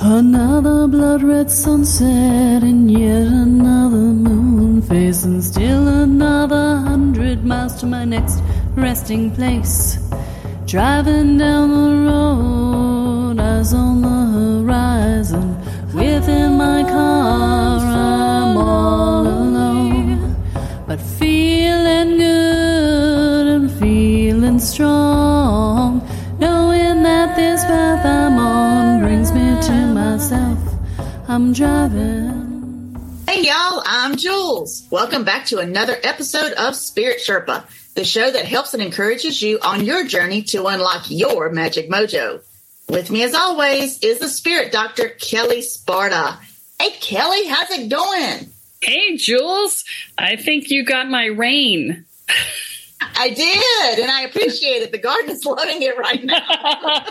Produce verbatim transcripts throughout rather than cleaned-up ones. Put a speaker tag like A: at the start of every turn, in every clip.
A: Another blood-red sunset and yet another moon face, and still another hundred miles to my next resting place. Driving down the road, eyes on the horizon. Within my car, I'm all alone, but feeling good and feeling strong, knowing that this path I'm on brings me to myself. I'm driving.
B: Hey y'all, I'm Jules. Welcome back to another episode of Spirit Sherpa, the show that helps and encourages you on your journey to unlock your magic mojo. With me as always is the spirit doctor, Kelly Sparta. Hey Kelly, how's it going?
C: Hey Jules, I think you got my rain.
B: I did, and I appreciate it. The garden is loving it right now.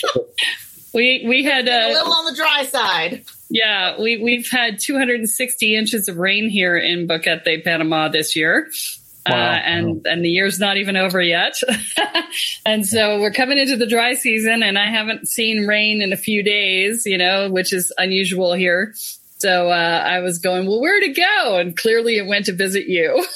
C: we we had
B: a little on the dry side.
C: Yeah, we we've had two hundred sixty inches of rain here in Boquete, Panama this year. Wow. Uh, and, and the year's not even over yet. And so we're coming into the dry season, and I haven't seen rain in a few days, you know, which is unusual here. So uh, I was going, well, where'd it go? And clearly it went to visit you.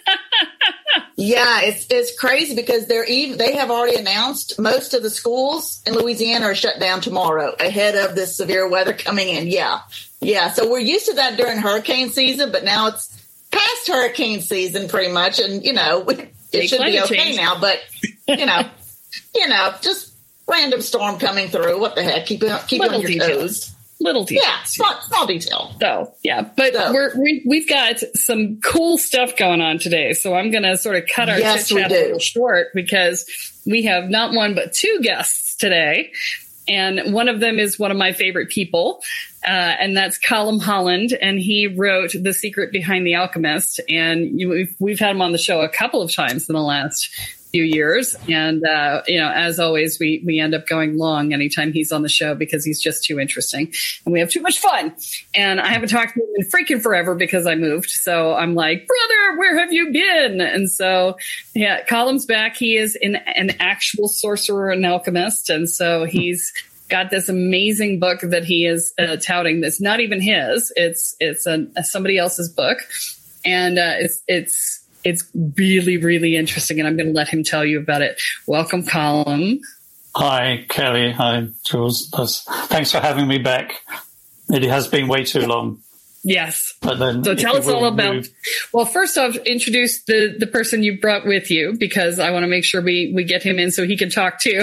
B: Yeah, it's it's crazy because they're even, they have already announced most of the schools in Louisiana are shut down tomorrow ahead of this severe weather coming in. Yeah, yeah. So we're used to that during hurricane season, but now it's past hurricane season pretty much, and you know it
C: Take
B: should be okay
C: change.
B: now. But you know, you know, just random storm coming through. What the heck? Keep keep on your
C: details.
B: toes.
C: Little details.
B: Yeah, small, small detail.
C: So, yeah, but
B: so.
C: we're, we, we've got some cool stuff going on today. So I'm going to sort of cut our
B: yes,
C: chit chat a little short because we have not one, but two guests today. And one of them is one of my favorite people. Uh, and that's Colum Holland. And he wrote The Secret Behind the Alchemist. And you, we've, we've had him on the show a couple of times in the last few years. And, uh, you know, as always, we, we end up going long anytime he's on the show because he's just too interesting and we have too much fun. And I haven't talked to him in freaking forever because I moved. So I'm like, brother, where have you been? And so, yeah, Colum's back. He is an, an actual sorcerer and alchemist. And so he's got this amazing book that he is uh, touting that's not even his. It's, it's a, a somebody else's book. And, uh, it's, it's, It's really, really interesting, and I'm going to let him tell you about it. Welcome, Colum.
D: Hi, Kelly. Hi, Jules. Thanks for having me back. It has been way too long.
C: Yes.
D: But then
C: so tell us all about,
D: move.
C: well, first off, introduce the, the person you brought with you, because I want to make sure we, we get him in so he can talk too.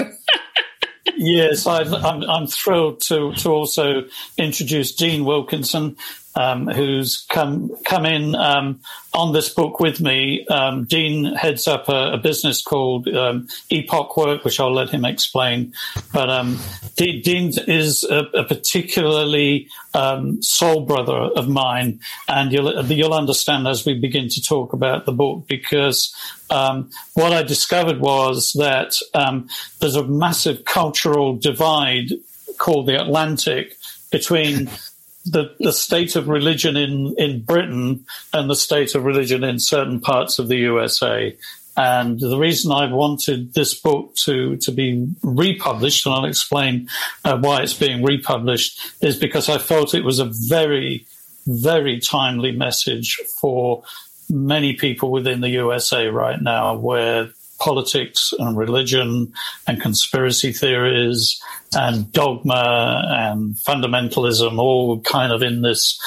D: Yes, I've, I'm, I'm thrilled to, to also introduce Dean Wilkinson, um, who's come come in um, on this book with me. Um, Dean heads up a, a business called um, Epoch Work, which I'll let him explain. But um, D- Dean is a, a particularly um, soul brother of mine, and you'll you'll understand as we begin to talk about the book, because um, what I discovered was that um, there's a massive cultural divide called the Atlantic between the, the state of religion in, in Britain and the state of religion in certain parts of the U S A. And the reason I wanted this book to, to be republished, and I'll explain uh, why it's being republished, is because I felt it was a very, very timely message for many people within the U S A right now, where politics and religion and conspiracy theories and dogma and fundamentalism all kind of in this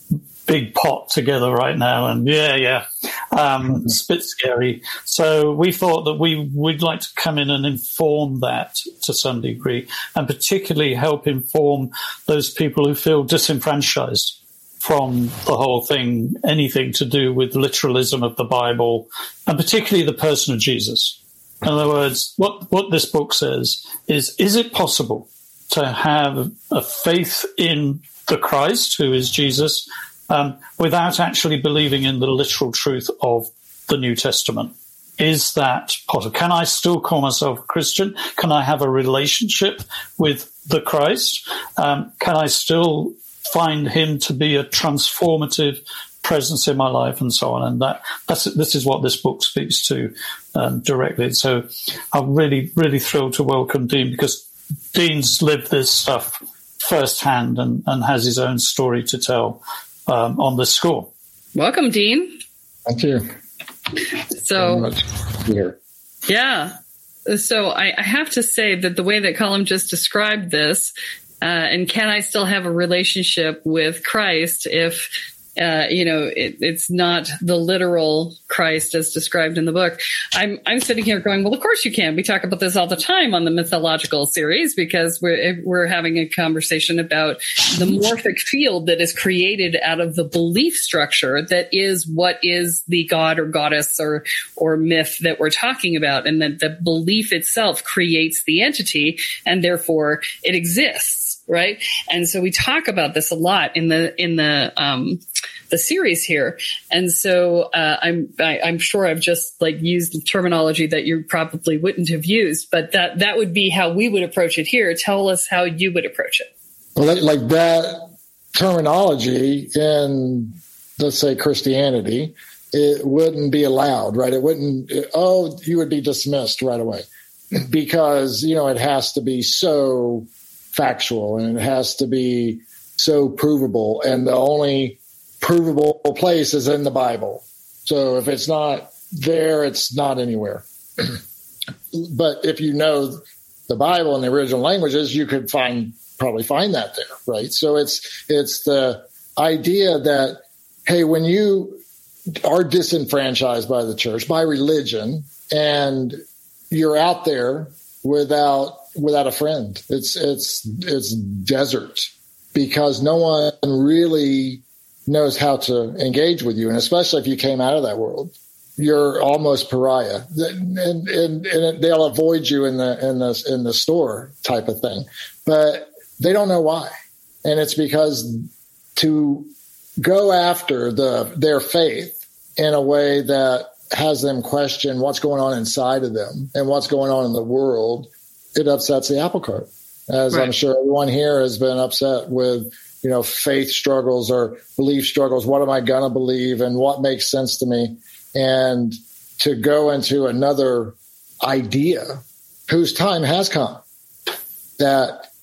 D: big pot together right now. And yeah, yeah, um, it's a bit scary. So we thought that we would like to come in and inform that to some degree, and particularly help inform those people who feel disenfranchised from the whole thing, anything to do with literalism of the Bible, and particularly the person of Jesus. In other words, what, what this book says is, is it possible to have a faith in the Christ, who is Jesus, um, without actually believing in the literal truth of the New Testament? Is that possible? Can I still call myself a Christian? Can I have a relationship with the Christ? Um, can I still find him to be a transformative presence in my life, and so on? And that that's this is what this book speaks to um, directly. So I'm really, really thrilled to welcome Dean, because Dean's lived this stuff firsthand and, and has his own story to tell um, on this score.
C: Welcome, Dean.
E: Thank you.
C: So,
E: here.
C: Yeah. So I, I have to say that the way that Colm just described this, uh, and can I still have a relationship with Christ if, uh, you know, it, it's not the literal Christ as described in the book. I'm, I'm sitting here going, well, of course you can. We talk about this all the time on the mythological series because we're, we're having a conversation about the morphic field that is created out of the belief structure that is what is the god or goddess or, or myth that we're talking about. And that the belief itself creates the entity and therefore it exists. Right. And so we talk about this a lot in the, in the, um, the series here. And so, uh, I'm, I, I'm sure I've just like used the terminology that you probably wouldn't have used, but that, that would be how we would approach it here. Tell us how you would approach it.
E: Well, like that terminology in, let's say, Christianity, it wouldn't be allowed, right? It wouldn't, oh, you would be dismissed right away because, you know, it has to be so factual and it has to be so provable. And the only provable place is in the Bible. So if it's not there, it's not anywhere. But if you know the Bible in the original languages, you could find probably find that there, right? So it's it's the idea that, hey, when you are disenfranchised by the church, by religion, and you're out there without without a friend, it's it's it's desert because no one really knows how to engage with you, and especially if you came out of that world, you're almost pariah, and, and, and they'll avoid you in the in the in the store type of thing, but they don't know why, and it's because to go after the their faith in a way that has them question what's going on inside of them and what's going on in the world, it upsets the apple cart, as right. I'm sure everyone here has been upset with. You know, faith struggles or belief struggles. What am I going to believe and what makes sense to me? And to go into another idea whose time has come, that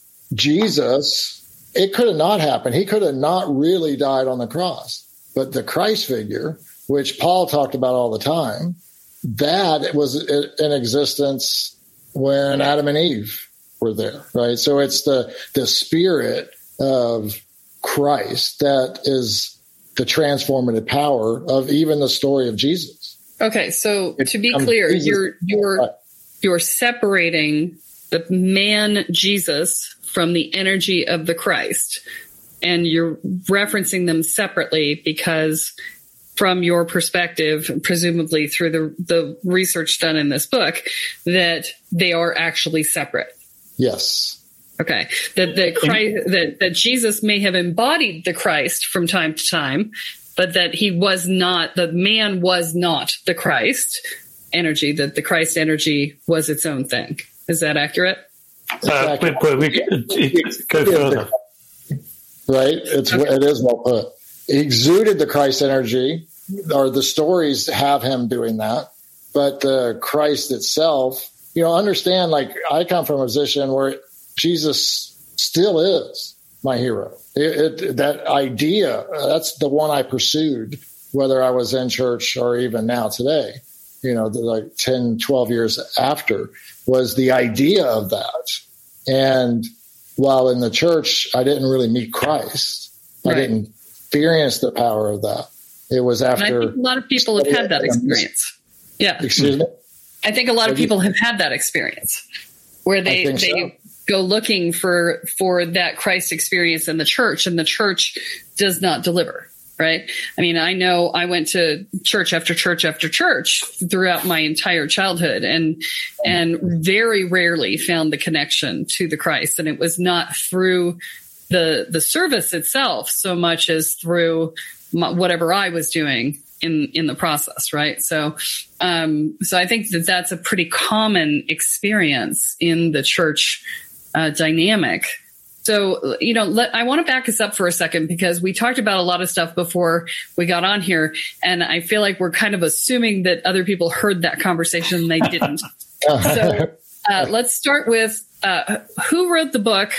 E: Jesus, it could have not happened. He could have not really died on the cross. But the Christ figure, which Paul talked about all the time, that was in existence when Adam and Eve were there, right? So it's the the spirit of Christ that is the transformative power of even the story of Jesus.
C: Okay, so
E: it,
C: to be
E: um,
C: clear,
E: Jesus,
C: you're you're you're separating the man Jesus from the energy of the Christ, and you're referencing them separately because from your perspective, presumably through the the research done in this book, that they are actually separate.
E: Yes.
C: Okay, that that Christ, that that Jesus may have embodied the Christ from time to time, but that he was not, the man was not the Christ energy. That the Christ energy was its own thing. Is that accurate?
D: Uh, but, but we go further,
E: right? It's it is well put. He exuded the Christ energy, or the stories have him doing that, but the Christ itself, you know, understand. Like I come from a position where Jesus still is my hero. It, it, that idea, that's the one I pursued, whether I was in church or even now today, you know, the, like ten, twelve years after, was the idea of that. And while in the church, I didn't really meet Christ. Right. I didn't experience the power of that. It was after.
C: And I think a lot of people have had that experience. Yeah.
E: Excuse me?
C: I think a lot of people have had that experience where they, they,
E: so.
C: go looking for for that Christ experience in the church, and the church does not deliver, right? I mean, I know I went to church after church after church throughout my entire childhood, and and very rarely found the connection to the Christ. And it was not through the the service itself so much as through my, whatever I was doing in in the process, right? So um so I think that that's a pretty common experience in the church Uh, dynamic. So, you know, let, I want to back us up for a second because we talked about a lot of stuff before we got on here. And I feel like we're kind of assuming that other people heard that conversation and they didn't. So uh, let's start with uh, who wrote the book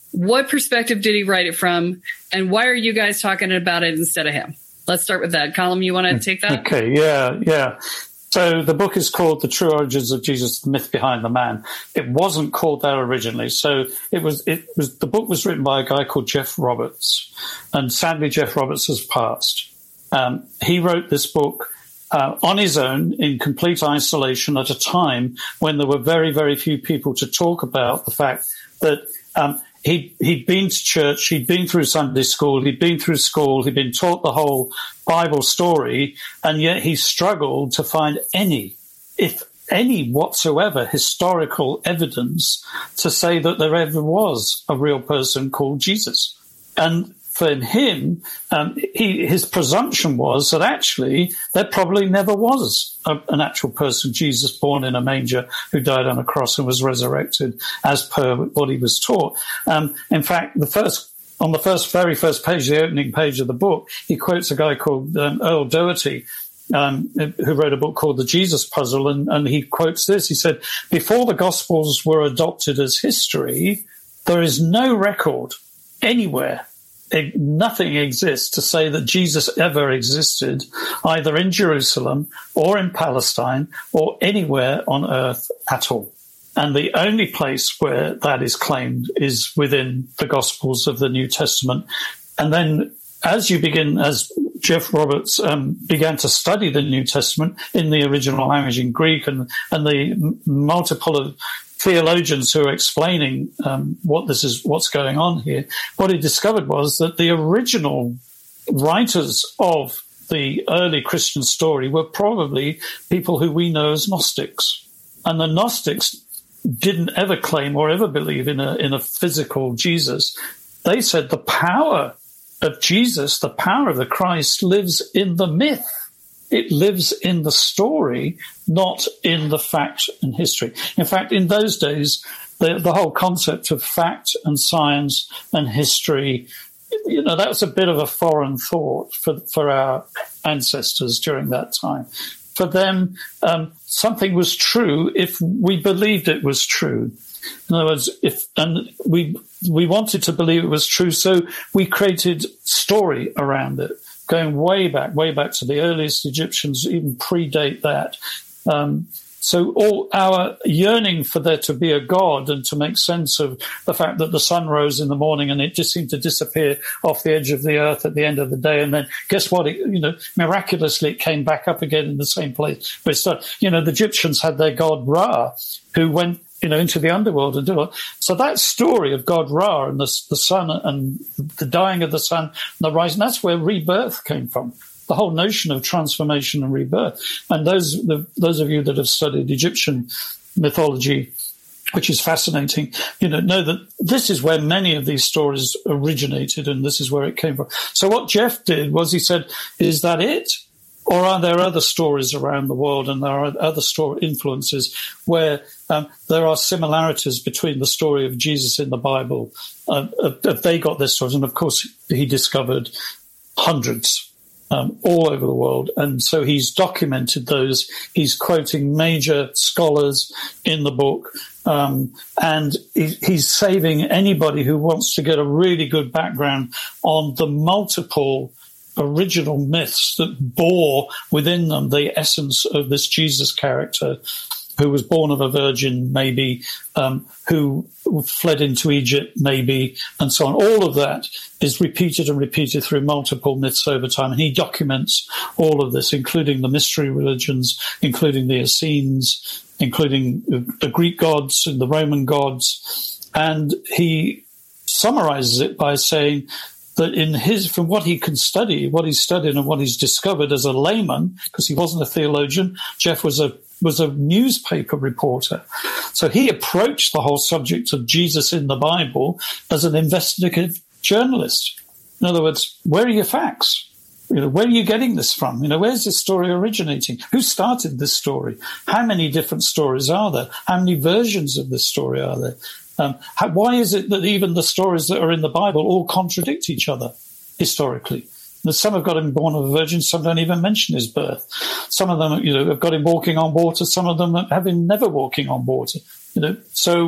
C: What perspective did he write it from? And why are you guys talking about it instead of him? Let's start with that. Colm, you want to take that?
D: Okay, yeah, yeah. So the book is called The True Origins of Jesus, The Myth Behind the Man. It wasn't called that originally. So it was, it was, the book was written by a guy called Jeff Roberts. And sadly, Jeff Roberts has passed. Um, he wrote this book uh, on his own in complete isolation at a time when there were very, very few people to talk about the fact that um, he, he'd been to church, he'd been through Sunday school, he'd been through school, he'd been taught the whole Bible story, and yet he struggled to find any, if any whatsoever, historical evidence to say that there ever was a real person called Jesus. And for him, um, he, his presumption was that actually there probably never was a, an actual person, Jesus, born in a manger, who died on a cross and was resurrected as per what he was taught. Um, in fact, the first, on the first, very first page, the opening page of the book, he quotes a guy called um, Earl Doherty, um, who wrote a book called The Jesus Puzzle, and, and he quotes this. He said, "Before the Gospels were adopted as history, there is no record anywhere. It, nothing exists to say that Jesus ever existed, either in Jerusalem or in Palestine or anywhere on earth at all. And the only place where that is claimed is within the Gospels of the New Testament." And then as you begin, as Jeff Roberts um, began to study the New Testament in the original language in Greek, and, and the m- multiple of theologians who are explaining um, what this is, what's going on here, what he discovered was that the original writers of the early Christian story were probably people who we know as Gnostics. And the Gnostics didn't ever claim or ever believe in a, in a physical Jesus. They said the power of Jesus, the power of the Christ, lives in the myth. It lives in the story, not in the fact and history. In fact, in those days, the, the whole concept of fact and science and history, you know, that was a bit of a foreign thought for, for our ancestors during that time. For them, um, something was true if we believed it was true. In other words, if, and we, we wanted to believe it was true, so we created story around it. Going way back, way back to the earliest Egyptians, even predate that. Um, so all our yearning for there to be a God and to make sense of the fact that the sun rose in the morning and it just seemed to disappear off the edge of the earth at the end of the day. And then guess what? It, you know, miraculously it came back up again in the same place where it started. You know, the Egyptians had their god Ra, who went, you know, into the underworld and do it. So that story of God Ra and the, the sun and the dying of the sun and the rising, that's where rebirth came from. The whole notion of transformation and rebirth. And those, the, those of you that have studied Egyptian mythology, which is fascinating, you know, know that this is where many of these stories originated and this is where it came from. So what Jeff did was he said, is that it? Or are there other stories around the world and there are other story influences where um, there are similarities between the story of Jesus in the Bible? Uh, uh, they got their stories. And, of course, he discovered hundreds um, all over the world. And so he's documented those. He's quoting major scholars in the book. Um, and he, he's saving anybody who wants to get a really good background on the multiple original myths that bore within them the essence of this Jesus character who was born of a virgin, maybe, um, who fled into Egypt, maybe, and so on. All of that is repeated and repeated through multiple myths over time. And he documents all of this, including the mystery religions, including the Essenes, including the Greek gods and the Roman gods. And he summarizes it by saying that in his, from what he can study, what he's studied and what he's discovered as a layman, because he wasn't a theologian, Jeff was a was a newspaper reporter. So he approached the whole subject of Jesus in the Bible as an investigative journalist. In other words, where are your facts? You know, where are you getting this from? You know, where's this story originating? Who started this story? How many different stories are there? How many versions of this story are there? Um, how, why is it that even the stories that are in the Bible all contradict each other historically? Some have got him born of a virgin, some don't even mention his birth. Some of them, you know, have got him walking on water, some of them have him never walking on water. You know, so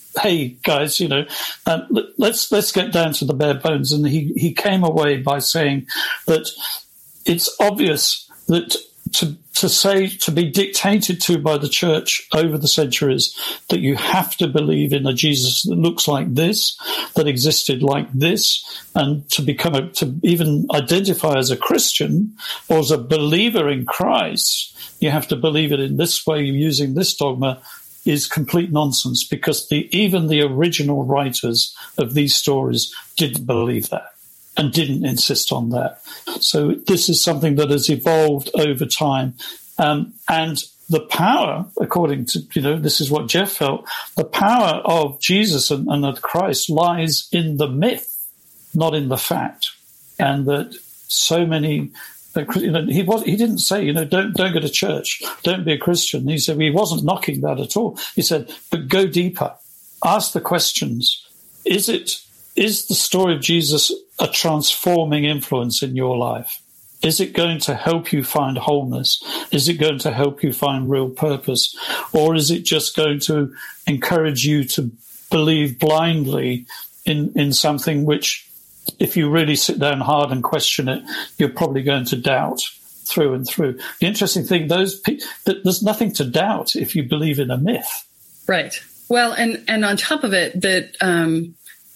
D: hey guys, you know, um, let's let's get down to the bare bones. And he, he came away by saying that it's obvious that to to say, to be dictated to by the church over the centuries, that you have to believe in a Jesus that looks like this, that existed like this, and to become a, to even identify as a Christian or as a believer in Christ, you have to believe it in this way using this dogma, is complete nonsense, because the even the original writers of these stories didn't believe that and didn't insist on that. So this is something that has evolved over time. Um, and the power, according to, you know, this is what Jeff felt, the power of Jesus and, and of Christ lies in the myth, not in the fact. And that so many, you know, he was, he didn't say, you know, don't, don't go to church, don't be a Christian. He said, he wasn't knocking that at all. He said, but go deeper, ask the questions. Is it, is the story of Jesus a transforming influence in your life? Is it going to help you find wholeness? Is it going to help you find real purpose? Or is it just going to encourage you to believe blindly in, in something which, if you really sit down hard and question it, you're probably going to doubt through and through? The interesting thing, those pe- that there's nothing to doubt if you believe in a myth.
C: Right. Well, and, and on top of it, that, um,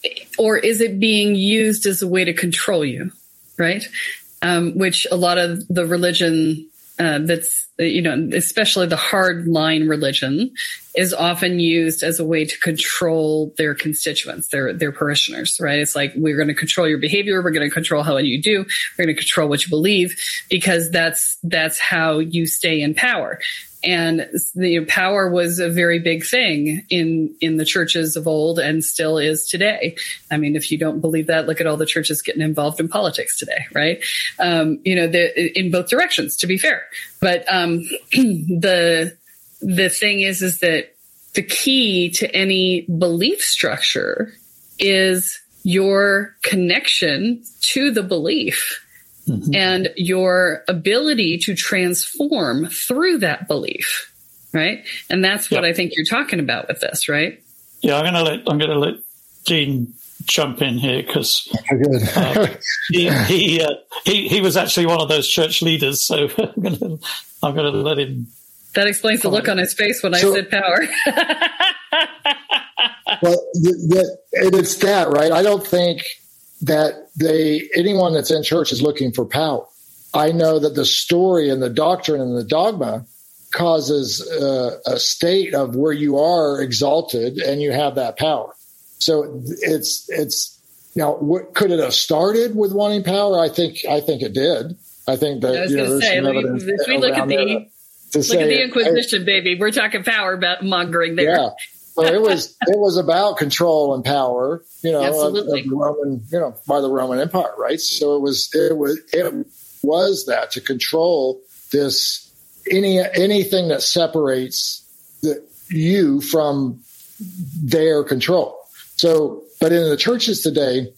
C: or is it being used as a way to control you, right? Um, which a lot of the religion uh, that's, you know, especially the hard line religion, is often used as a way to control their constituents, their their parishioners, right? It's like, we're going to control your behavior, we're going to control how you do, we're going to control what you believe, because that's that's how you stay in power. And the power was a very big thing in, in the churches of old and still is today. I mean, if you don't believe that, look at all the churches getting involved in politics today, right? Um, you know, the, in both directions, to be fair. But, um, the, the thing is, is that the key to any belief structure is your connection to the belief. Mm-hmm. And your ability to transform through that belief, right? And that's what yep. I think you're talking about with this, right?
D: Yeah, I'm gonna let I'm gonna let Dean jump in here, because uh, he he, uh, he he was actually one of those church leaders, so I'm gonna I'm gonna let him.
C: That explains the look on his face when so, I said power.
E: Well, the, the, it's that, right? I don't think that they, anyone that's in church is looking for power. I know that the story and the doctrine and the dogma causes uh, a state of where you are exalted and you have that power. So it's, it's, you know, what, could it have started with wanting power? I think, I think it did. I think that,
C: I was
E: you know,
C: going to say, if we look at the, look say, at the Inquisition, hey, baby, we're talking power mongering there.
E: Yeah. Well, it was it was about control and power, you know, of, of the Roman, you know, by the Roman Empire, right? So it was it was it was that, to control this any anything that separates the, you from their control. So, but in the churches today,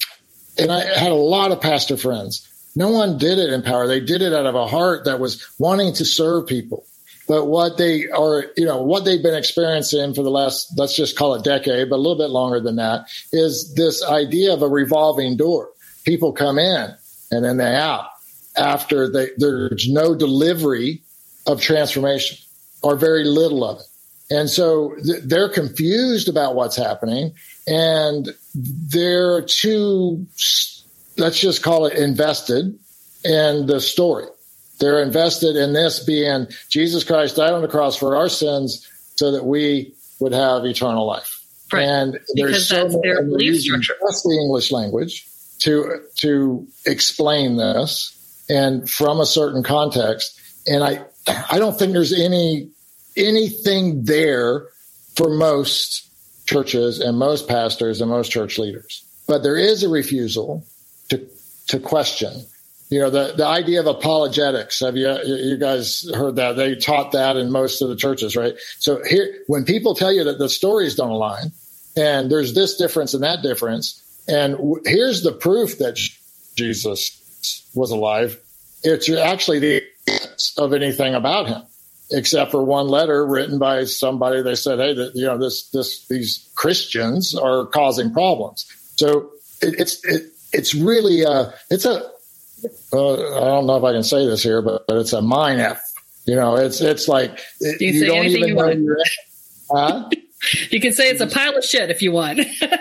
E: and I had a lot of pastor friends, no one did it in power. They did it out of a heart that was wanting to serve people. But what they are, you know, what they've been experiencing for the last, let's just call it decade, but a little bit longer than that, is this idea of a revolving door. People come in and then they're out after they, there's no delivery of transformation, or very little of it. And so th- they're confused about what's happening, and they're too, let's just call it, invested in the story. They're invested in this being Jesus Christ died on the cross for our sins so that we would have eternal life.
C: Right.
E: And there's
C: because
E: so
C: that's their belief structure.
E: That's the English language to to explain this, and from a certain context. And I I don't think there's any anything there for most churches and most pastors and most church leaders. But there is a refusal to to question. You know, the, the idea of apologetics. Have you, you guys heard that? They taught that in most of the churches, right? So here, when people tell you that the stories don't align and there's this difference and that difference, and w- here's the proof that Jesus was alive, it's actually the evidence of anything about him. except for one letter written by somebody. They said, hey, that, you know, this, this, these Christians are causing problems. So it, it's, it, it's really, uh, it's a, uh, I don't know if I can say this here, but, but it's a mine F. You know, it's, it's like,
C: Do you,
E: you
C: say
E: don't
C: anything
E: even
C: you
E: know
C: want?
E: you're in. Huh?
C: You can say it's a pile of shit if you want.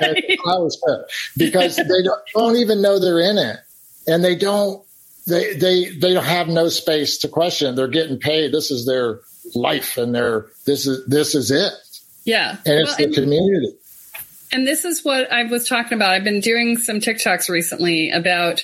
E: Because they don't, don't even know they're in it, and they don't they they they don't have no space to question. They're getting paid. This is their life, and their this is this is it.
C: Yeah,
E: and it's well, the and, community.
C: And this is what I was talking about. I've been doing some TikToks recently about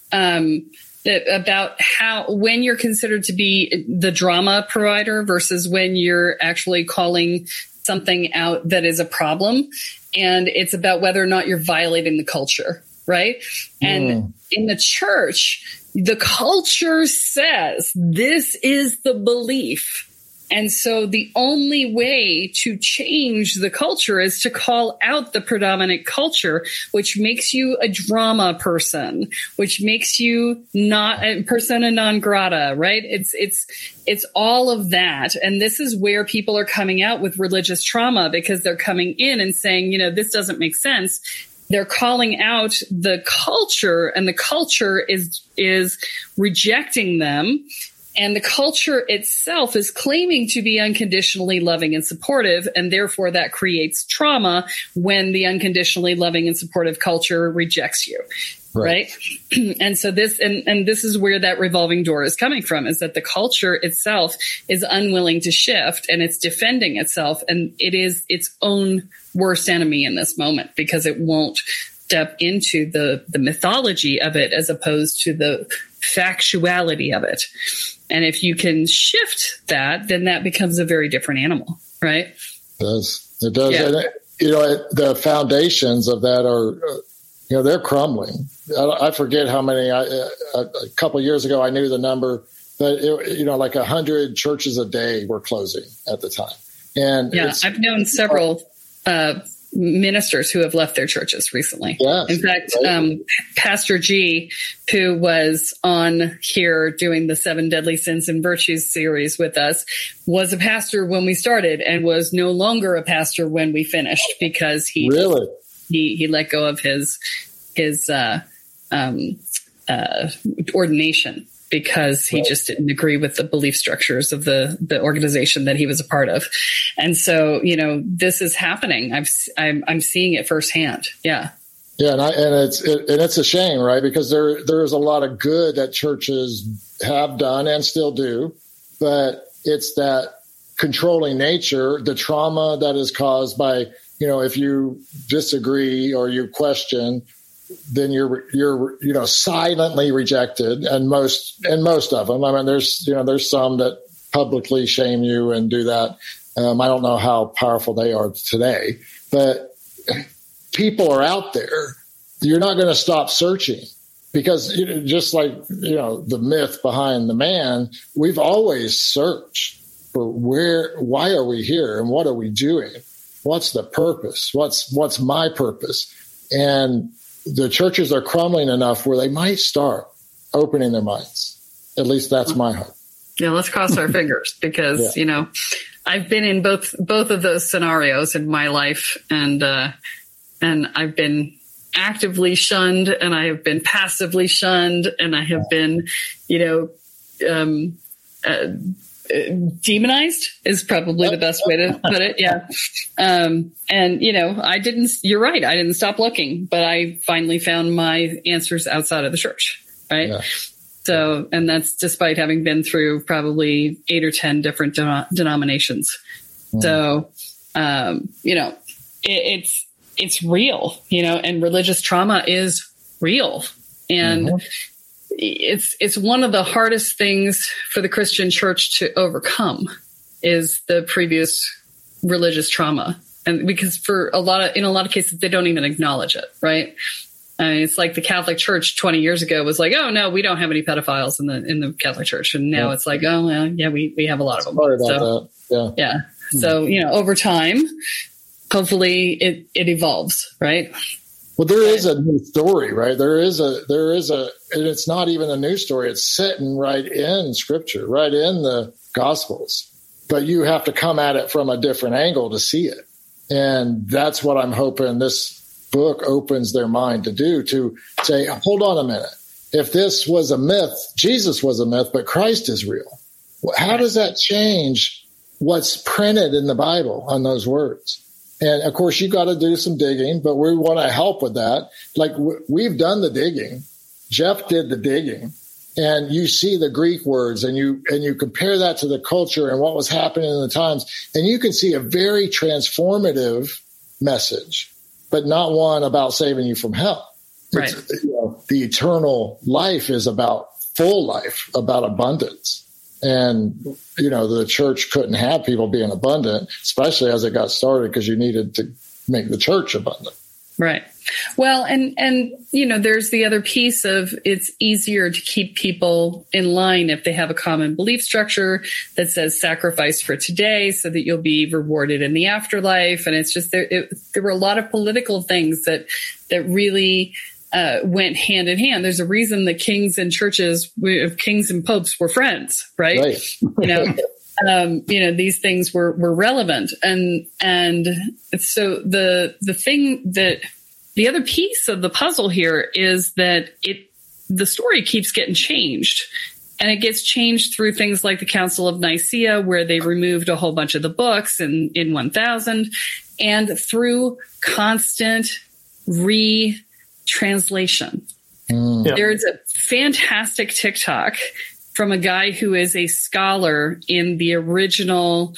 C: um, about how when you're considered to be the drama provider versus when you're actually calling something out that is a problem, and it's about whether or not you're violating the culture, right? And mm. in the church, the culture says this is the belief. And so the only way to change the culture is to call out the predominant culture, which makes you a drama person, which makes you not a persona non grata, right? It's, it's, it's all of that. And this is where people are coming out with religious trauma, because they're coming in and saying, you know, this doesn't make sense. They're calling out the culture, and the culture is, is rejecting them. And the culture itself is claiming to be unconditionally loving and supportive, and therefore that creates trauma when the unconditionally loving and supportive culture rejects you, right? right? And so this, and, and this is where that revolving door is coming from, is that the culture itself is unwilling to shift, and it's defending itself, and it is its own worst enemy in this moment, because it won't step into the, the mythology of it as opposed to the factuality of it. And if you can shift that, then that becomes a very different animal, right?
E: It does. It does.
C: Yeah.
E: And it, you know, it, the foundations of that are, uh, you know, they're crumbling. I, I forget how many, I, uh, a couple of years ago, I knew the number, but, it, you know, like a hundred churches a day were closing at the time. And
C: yeah, I've known several uh, ministers who have left their churches recently.
E: Yes,
C: in fact,
E: right.
C: um, Pastor G, who was on here doing the Seven Deadly Sins and Virtues series with us, was a pastor when we started and was no longer a pastor when we finished, because he
E: really
C: he he let go of his his uh, um, uh, ordination, because he just didn't agree with the belief structures of the, the organization that he was a part of. And so, you know, this is happening. I've, I'm, I'm seeing it firsthand. Yeah.
E: Yeah. And, I, and it's, it, and it's a shame, right? Because there, there is a lot of good that churches have done and still do, but it's that controlling nature, the trauma that is caused by, you know, if you disagree or you question, then you're, you're, you know, silently rejected. And most, and most of them, I mean, there's, you know, there's some that publicly shame you and do that. Um, I don't know how powerful they are today, but people are out there. You're not going to stop searching, because, you know, just like, you know, the myth behind the man, we've always searched for where, why are we here? And what are we doing? What's the purpose? What's, what's my purpose? And the churches are crumbling enough where they might start opening their minds. At least that's my hope.
C: Yeah, let's cross our fingers, because, yeah. you know, I've been in both both of those scenarios in my life, and uh, and I've been actively shunned, and I have been passively shunned, and I have been, you know, um, uh, demonized is probably the best way to put it. Yeah. Um, and you know, I didn't, you're right. I didn't stop looking, but I finally found my answers outside of the church. Right. Yeah. So, and that's despite having been through probably eight or ten different de- denominations. Mm. So, um, you know, it, it's, it's real, you know, and religious trauma is real. And mm-hmm. It's it's one of the hardest things for the Christian church to overcome, is the previous religious trauma, and because for a lot of in a lot of cases they don't even acknowledge it, right? I mean, it's like the Catholic Church twenty years ago was like, oh no, we don't have any pedophiles in the in the Catholic Church, and now yeah. it's like, oh well, yeah, we we have a lot of them.
E: Sorry about
C: so,
E: that. Yeah,
C: yeah. Mm-hmm. So you know, over time, hopefully it it evolves, right?
E: Well, there is a new story, right? There is a, there is a, and it's not even a new story. It's sitting right in Scripture, right in the Gospels. but you have to come at it from a different angle to see it. And that's what I'm hoping this book opens their mind to do, to say, hold on a minute. If this was a myth, Jesus was a myth, but Christ is real. How does that change what's printed in the Bible on those words? And of course, you got to do some digging, but we want to help with that. Like we've done the digging. Jeff did the digging, and you see the Greek words, and you and you compare that to the culture and what was happening in the times, and you can see a very transformative message, but not one about saving you from hell.
C: Right.
E: It's, you know, the eternal life is about full life, about abundance. And, you know, the church couldn't have people being abundant, especially as it got started, because you needed to make the church abundant.
C: Right. Well, and, and, you know, there's the other piece of it's easier to keep people in line if they have a common belief structure that says sacrifice for today so that you'll be rewarded in the afterlife. And it's just there, it, there were a lot of political things that, that really Uh, went hand in hand. There's a reason that kings and churches, kings and popes were friends, right?
E: Right.
C: You know, um, you know, these things were, were relevant. And, and so the, the thing that the other piece of the puzzle here is that it, the story keeps getting changed, and it gets changed through things like the Council of Nicaea, where they removed a whole bunch of the books in, in one thousand, and through constant re translation. Mm. Yeah. There's a fantastic TikTok from a guy who is a scholar in the original,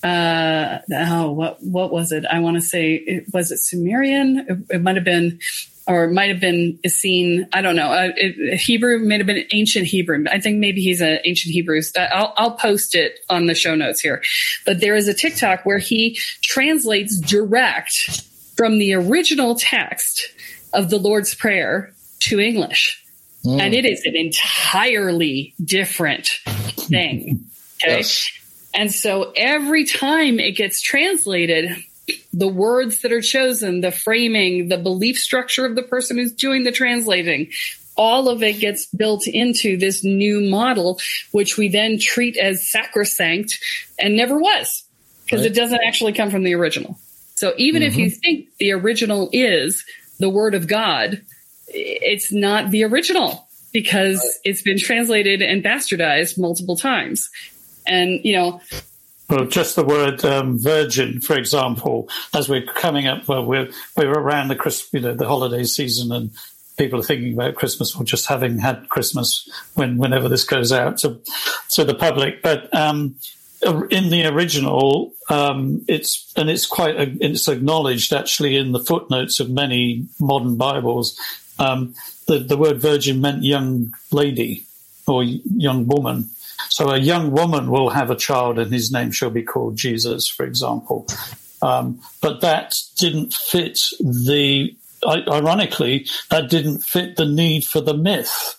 C: uh, oh, what, what was it? I want to say, was it Sumerian? It, it might have been, or it might have been Essene. I don't know. Uh, it, Hebrew may have been ancient Hebrew. I think maybe he's an ancient Hebrew. I'll, I'll post it on the show notes here. But there is a TikTok where he translates direct from the original text of the Lord's Prayer to English. Mm. And it is an entirely different thing. Okay. Yes. And so every time it gets translated, the words that are chosen, the framing, the belief structure of the person who's doing the translating, all of it gets built into this new model, which we then treat as sacrosanct and never was, because right. It doesn't actually come from the original. So even mm-hmm. if you think the original is the Word of God, it's not the original, because right. It's been translated and bastardized multiple times. And, you know,
D: well, just the word um, virgin, for example, as we're coming up, well, we're we're around the Christ, you know, the holiday season, and people are thinking about Christmas or just having had Christmas when whenever this goes out to to the public. But um, in the original, um, it's and it's quite it's acknowledged actually in the footnotes of many modern Bibles. Um, the the word virgin meant young lady or young woman. So a young woman will have a child, and his name shall be called Jesus, for example. Um, but that didn't fit the. Ironically, that didn't fit the need for the myth.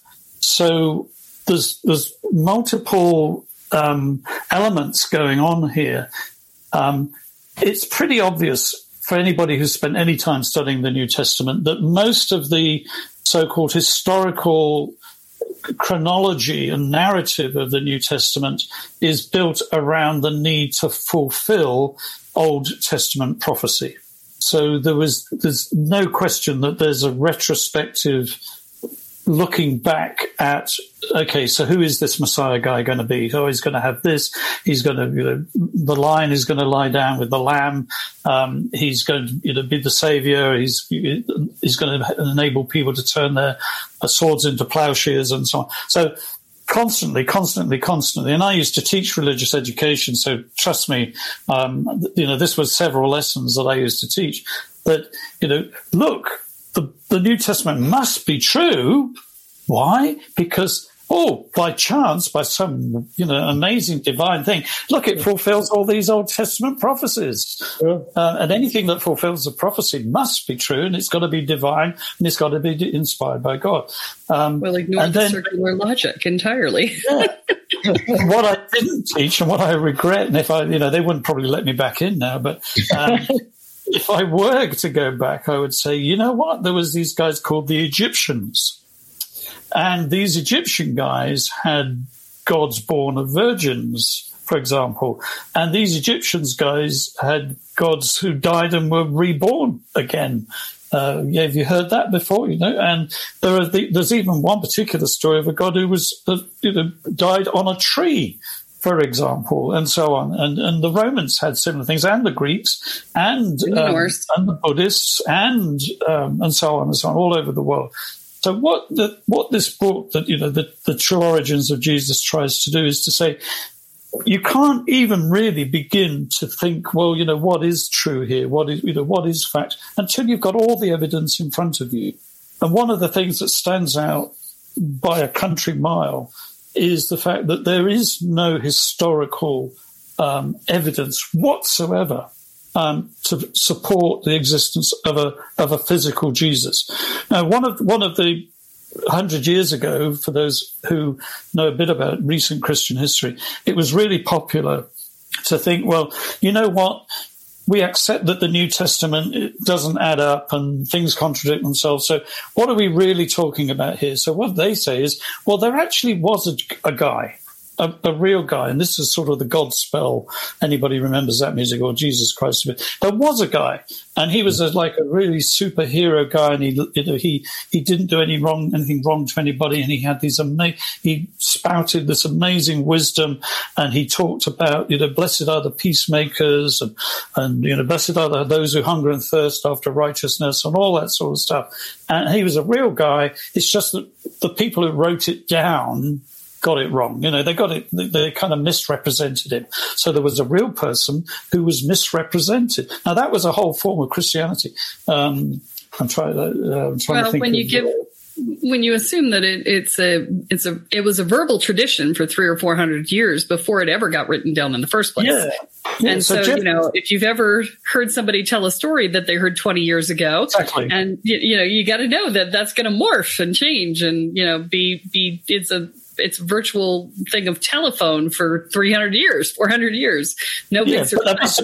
D: So there's there's multiple um, elements going on here. Um, it's pretty obvious for anybody who's spent any time studying the New Testament that most of the so-called historical chronology and narrative of the New Testament is built around the need to fulfill Old Testament prophecy. So there was, there's no question that there's a retrospective looking back at, okay, so who is this Messiah guy going to be? Oh, he's going to have this. He's going to, you know, the lion is going to lie down with the lamb. Um, he's going to, you know, be the savior. He's, he's going to enable people to turn their swords into plowshares and so on. So constantly, constantly, constantly. And I used to teach religious education. So trust me, um, you know, this was several lessons that I used to teach that, you know, look, The, the New Testament must be true. Why? Because, oh, by chance, by some, you know, amazing divine thing, look, it fulfills all these Old Testament prophecies. Yeah. Uh, and anything that fulfills a prophecy must be true, and it's got to be divine, and it's got to be inspired by God. Um,
C: well, ignore the then, circular logic entirely.
D: Yeah. What I didn't teach and what I regret, and if I, you know, they wouldn't probably let me back in now, but um, if I were to go back, I would say, you know what? There was these guys called the Egyptians. And these Egyptian guys had gods born of virgins. for example. And these Egyptians guys had gods who died and were reborn again. Uh, yeah, have you heard that before? You know, and there are the, there's even one particular story of a god who was uh, you know, died on a tree, for example, and so on. And and the Romans had similar things, and the Greeks, and um, and the Buddhists, and um, and so on and so on, all over the world. So what the, what this book, that you know, the, the True Origins of Jesus tries to do is to say, you can't even really begin to think, well, you know, what is true here? What is, you know, what is fact? Until you've got all the evidence in front of you. And one of the things that stands out by a country mile is the fact that there is no historical um, evidence whatsoever um, to support the existence of a of a physical Jesus. Now, one of one of the hundred years ago, for those who know a bit about recent Christian history, it was really popular to think, well, you know what? We accept that the New Testament it doesn't add up and things contradict themselves. So what are we really talking about here? So what they say is, well, there actually was a, a guy, a, a real guy, and this is sort of the Godspell. Anybody remembers that music, or Jesus Christ? There was a guy, and he was a, like a really superhero guy, and he, you know, he he didn't do any wrong, anything wrong to anybody, and he had these ama- he spouted this amazing wisdom, and he talked about, you know, blessed are the peacemakers, and and you know, blessed are those who hunger and thirst after righteousness, and all that sort of stuff. And he was a real guy. It's just that the people who wrote it down got it wrong. You know, they got it, they kind of misrepresented him. So there was a real person who was misrepresented. Now, that was a whole form of Christianity. Um, I'm trying, uh, I'm trying
C: well,
D: to think.
C: When
D: of,
C: you give, when you assume that it, it's a, it's a, it was a verbal tradition for three or four hundred years before it ever got written down in the first place.
D: Yeah. yeah
C: and so, so Jeff, you know, if you've ever heard somebody tell a story that they heard twenty years ago,
D: exactly.
C: and you, you know, you got to know that that's going to morph and change, and you know, be be it's a it's a virtual thing of telephone for three hundred years, four hundred years. No big
D: yeah,
C: surprise.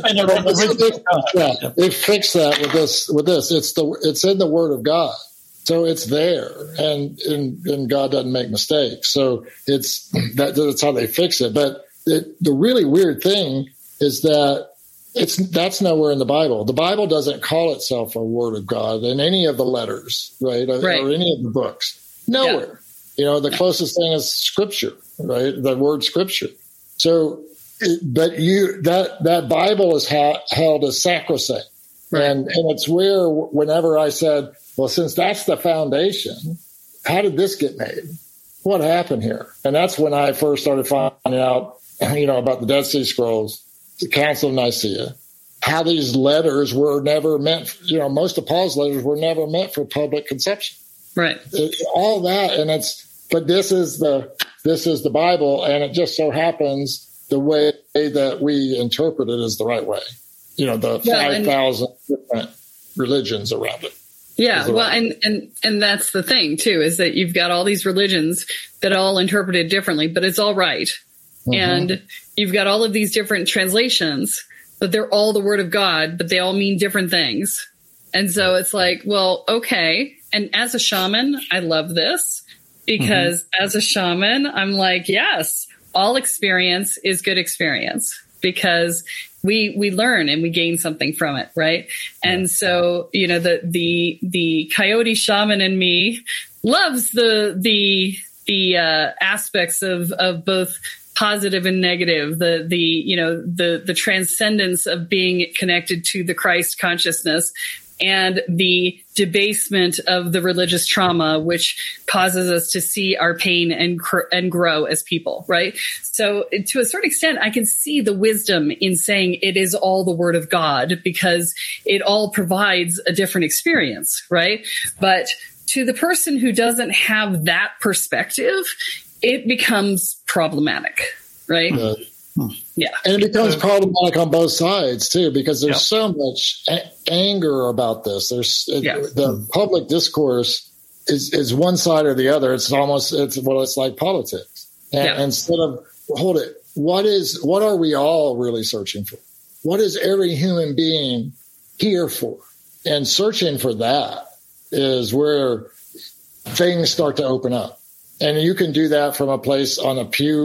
E: Yeah, they fixed that with this. With this, it's the it's in the Word of God, so it's there, and and, and God doesn't make mistakes. So it's that, that's how they fix it. But it, the really weird thing is that it's that's nowhere in the Bible. The Bible doesn't call itself a Word of God in any of the letters, right, or,
C: right.
E: or any of the books. Nowhere. Yeah. You know, the closest thing is Scripture, right? The word Scripture. So, but you that that Bible is ha- held as sacrosanct, right. and and it's where whenever I said, well, since that's the foundation, how did this get made? What happened here? And that's when I first started finding out, you know, about the Dead Sea Scrolls, the Council of Nicaea, how these letters were never meant. You know, most of Paul's letters were never meant for public consumption.
C: Right.
E: It, all that, and it's. But this is the this is the Bible, and it just so happens the way that we interpret it is the right way. You know, the yeah, five thousand different religions around it.
C: Yeah, well, right. and, and and that's the thing too, is that you've got all these religions that all interpret it differently, but it's all right. Mm-hmm. And you've got all of these different translations, but they're all the Word of God, but they all mean different things. And so it's like, well, okay. And as a shaman, I love this. Because mm-hmm. as a shaman, I'm like, yes, all experience is good experience, because we we learn and we gain something from it, right? And so, you know, the the the coyote shaman in me loves the the the uh, aspects of of both positive and negative, the the you know the the transcendence of being connected to the Christ consciousness, and the debasement of the religious trauma, which causes us to see our pain and cr- and grow as people, right? So to a certain extent, I can see the wisdom in saying it is all the Word of God, because it all provides a different experience, right? But to the person who doesn't have that perspective, it becomes problematic, right?
E: Uh,
C: Yeah.
E: And it becomes problematic on both sides, too, because there's yeah. so much a- anger about this. There's yeah. it, the public discourse is, is one side or the other. It's almost, it's well, it's like politics. And yeah. instead of, hold it, what is, what are we all really searching for? What is every human being here for? And searching for that is where things start to open up. And you can do that from a place on a pew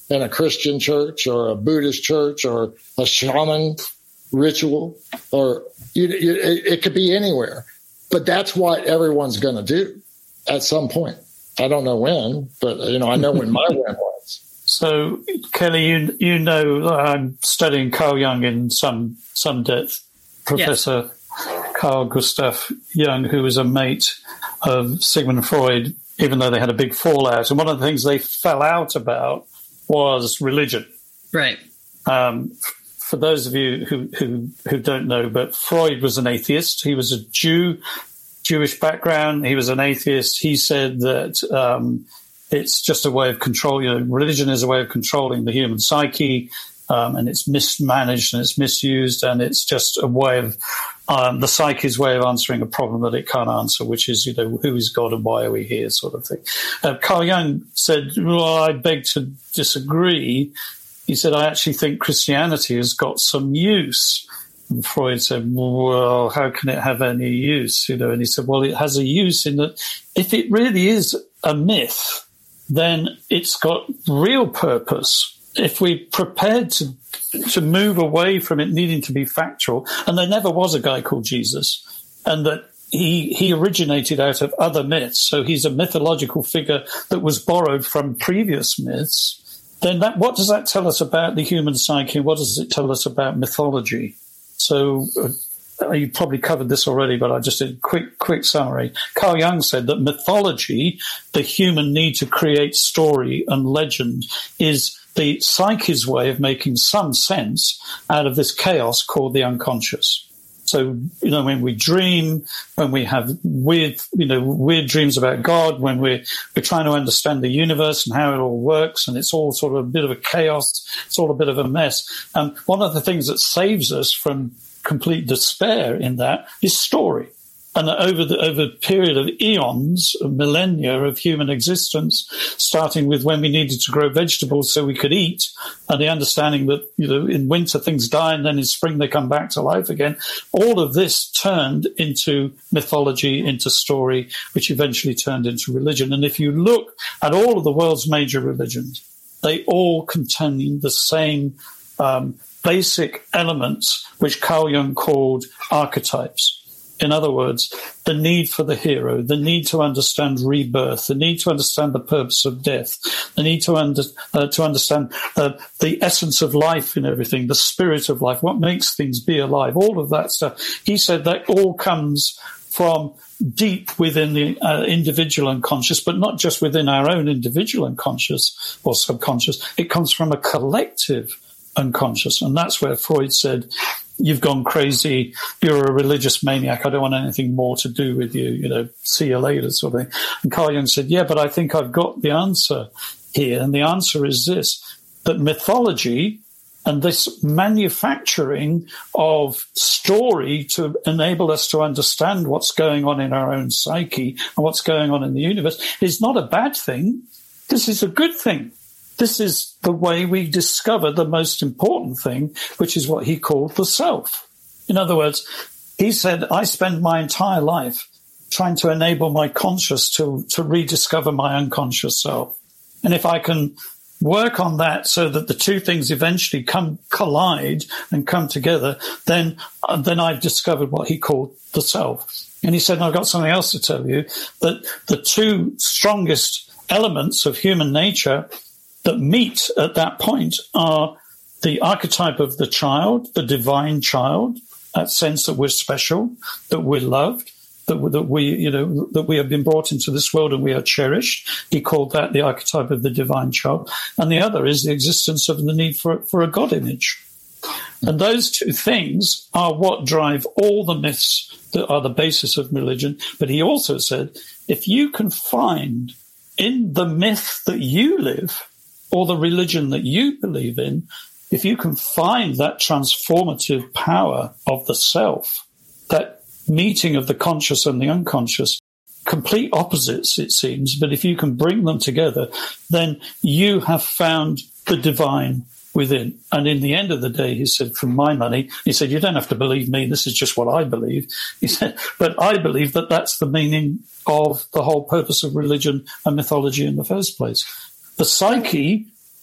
E: in a Christian church or a Buddhist church or a shaman ritual, or you, you, it, it could be anywhere. But that's what everyone's going to do at some point. I don't know when, but you know, I know when my when was.
D: So, Kelly, you you know, I'm studying Carl Jung in some some depth. Professor yes. Carl Gustav Jung, who was a mate of Sigmund Freud, even though they had a big fallout. And one of the things they fell out about was religion.
C: Right.
D: Um, for those of you who, who, who don't know, but Freud was an atheist. He was a Jew, Jewish background. He was an atheist. He said that um, it's just a way of control. You know, religion is a way of controlling the human psyche, um, and it's mismanaged and it's misused, and it's just a way of um, the psyche's way of answering a problem that it can't answer, which is, you know, who is God and why are we here, sort of thing. Uh, Carl Jung said, well, I beg to disagree. He said, I actually think Christianity has got some use. And Freud said, well, how can it have any use? You know, and he said, well, it has a use in that if it really is a myth, then it's got real purpose. If we're prepared to to move away from it needing to be factual, and there never was a guy called Jesus, and that he he originated out of other myths, so he's a mythological figure that was borrowed from previous myths, then that what does that tell us about the human psyche? What does it tell us about mythology? So uh, you probably covered this already, but I just did a quick, quick summary. Carl Jung said that mythology, the human need to create story and legend, is the psyche's way of making some sense out of this chaos called the unconscious. So, you know, when we dream, when we have weird, you know, weird dreams about God, when we're, we're trying to understand the universe and how it all works, and it's all sort of a bit of a chaos, it's all a bit of a mess. And one of the things that saves us from complete despair in that is story. And over the over a period of eons, of millennia of human existence, starting with when we needed to grow vegetables so we could eat, and the understanding that, you know, in winter things die and then in spring they come back to life again, all of this turned into mythology, into story, which eventually turned into religion. And if you look at all of the world's major religions, they all contain the same um, basic elements, which Carl Jung called archetypes. In other words, the need for the hero, the need to understand rebirth, the need to understand the purpose of death, the need to, under, uh, to understand uh, the essence of life in everything, the spirit of life, what makes things be alive, all of that stuff. He said that all comes from deep within the uh, individual unconscious, but not just within our own individual unconscious or subconscious. It comes from a collective unconscious. And that's where Freud said, you've gone crazy, you're a religious maniac, I don't want anything more to do with you, you know, see you later sort of thing. And Carl Jung said, yeah, but I think I've got the answer here. And the answer is this, that mythology and this manufacturing of story to enable us to understand what's going on in our own psyche and what's going on in the universe is not a bad thing. This is a good thing. This is the way we discover the most important thing, which is what he called the self. In other words, he said, I spend my entire life trying to enable my conscious to, to rediscover my unconscious self. And if I can work on that so that the two things eventually come collide and come together, then, uh, then I've discovered what he called the self. And he said, and I've got something else to tell you, that the two strongest elements of human nature that meet at that point are the archetype of the child, the divine child, that sense that we're special, that we're loved, that we, that we, you know, that we have been brought into this world and we are cherished. He called that the archetype of the divine child. And the other is the existence of the need for, for a God image. And those two things are what drive all the myths that are the basis of religion. But he also said, if you can find in the myth that you live, or the religion that you believe in, if you can find that transformative power of the self, that meeting of the conscious and the unconscious, complete opposites, it seems, but if you can bring them together, then you have found the divine within. And in the end of the day, he said, from my money, he said, you don't have to believe me, this is just what I believe. He said, but I believe that that's the meaning of the whole purpose of religion and mythology in the first place. The psyche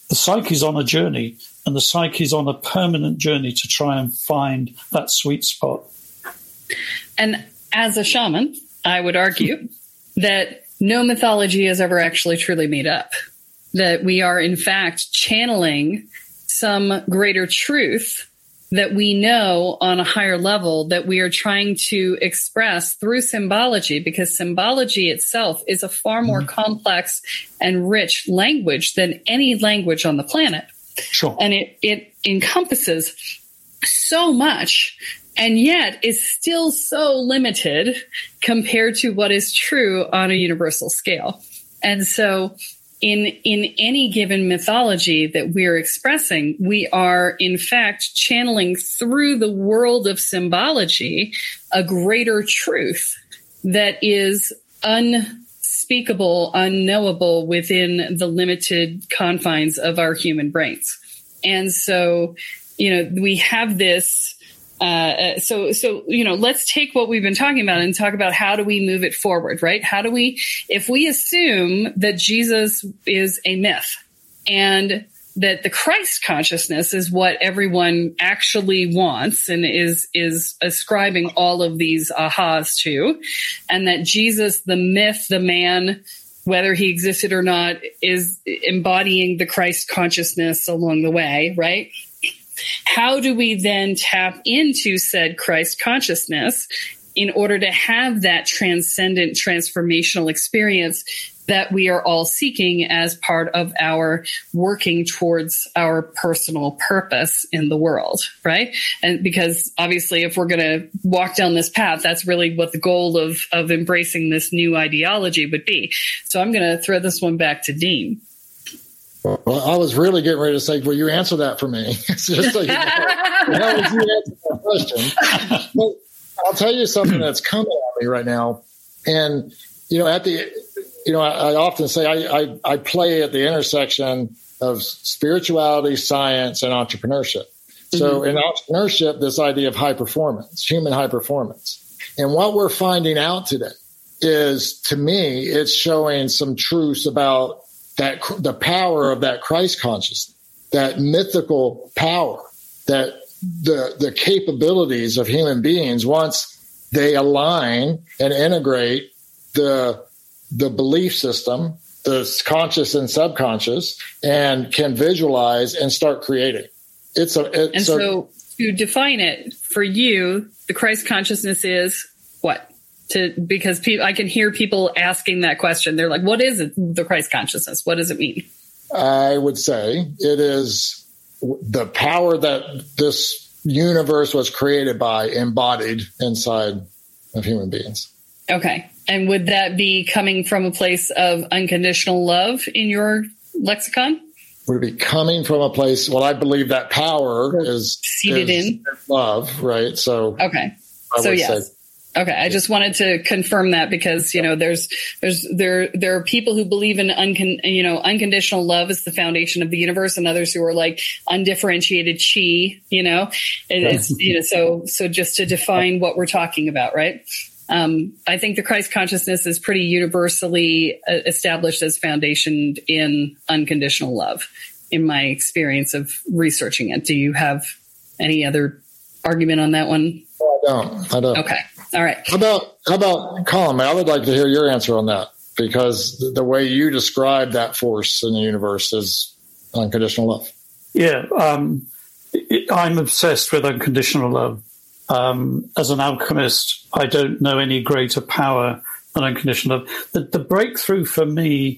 D: the psyche's on a journey, and the psyche's on a permanent journey to try and find that sweet spot.
C: And as a shaman, I would argue that no mythology is ever actually truly made up, that we are in fact channeling some greater truth that we know on a higher level that we are trying to express through symbology, because symbology itself is a far more mm-hmm. complex and rich language than any language on the planet.
D: Sure.
C: And it, it encompasses so much, and yet is still so limited compared to what is true on a universal scale. And so in in any given mythology that we're expressing, we are in fact channeling through the world of symbology a greater truth that is unspeakable, unknowable within the limited confines of our human brains. And so, you know, we have this Uh, so, so, you know, let's take what we've been talking about and talk about how do we move it forward, right? How do we, if we assume that Jesus is a myth and that the Christ consciousness is what everyone actually wants and is, is ascribing all of these ahas to, and that Jesus, the myth, the man, whether he existed or not, is embodying the Christ consciousness along the way, right? How do we then tap into said Christ consciousness in order to have that transcendent transformational experience that we are all seeking as part of our working towards our personal purpose in the world, right? And because obviously if we're going to walk down this path, that's really what the goal of, of embracing this new ideology would be. So I'm going to throw this one back to Dean.
E: Well, I was really getting ready to say, will you answer that for me? Just so you know, how would you answer that question? Well, I'll tell you something that's coming at me right now. And, you know, at the, you know, I, I often say I, I, I play at the intersection of spirituality, science, and entrepreneurship. Mm-hmm. So in entrepreneurship, this idea of high performance, human high performance. And what we're finding out today is, to me, it's showing some truths about that the power of that Christ consciousness, that mythical power, that the the capabilities of human beings, once they align and integrate the the belief system, the conscious and subconscious, and can visualize and start creating. It's a it's
C: and so a, to define it for you, the Christ consciousness is what? To because people, I can hear people asking that question. They're like, "What is it? The Christ consciousness? What does it mean?"
E: I would say it is the power that this universe was created by, embodied inside of human beings.
C: Okay, and would that be coming from a place of unconditional love in your lexicon?
E: Would it be coming from a place? Well, I believe that power is
C: seated
E: is
C: in
E: love, right? So,
C: okay,
E: I
C: so
E: would
C: yes.
E: say,
C: Okay, I just wanted to confirm that because, you know, there's, there's, there, there are people who believe in uncon, you know, unconditional love is the foundation of the universe, and others who are like undifferentiated chi, you know, it, it's, you know, so, so just to define what we're talking about, right? Um, I think the Christ consciousness is pretty universally established as foundationed in unconditional love, in my experience of researching it. Do you have any other argument on that one?
E: I don't. I don't.
C: Okay. All right.
E: How about, how about Colin? I would like to hear your answer on that, because the, the way you describe that force in the universe is unconditional love.
D: Yeah. Um, I'm obsessed with unconditional love. Um, as an alchemist, I don't know any greater power than unconditional love. The, the breakthrough for me